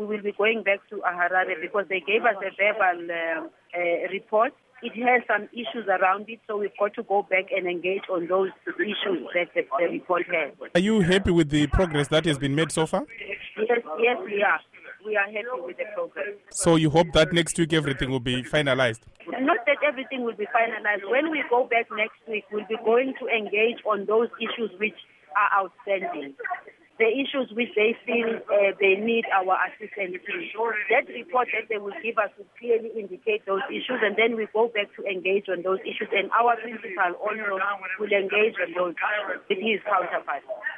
we will be going back to Harare because they gave us a verbal report. It has some issues around it, so we've got to go back and engage on those issues that the report has. Are you happy with the progress that has been made so far? Yes, we are. We are happy with the progress. So you hope that next week everything will be finalized? Not that everything will be finalized. When we go back next week, we'll be going to engage on those issues which are outstanding. The issues which they feel they need our assistance in. That report that they will give us will clearly indicate those issues, and then we go back to engage on those issues, and our principal also will engage on those with his counterpart.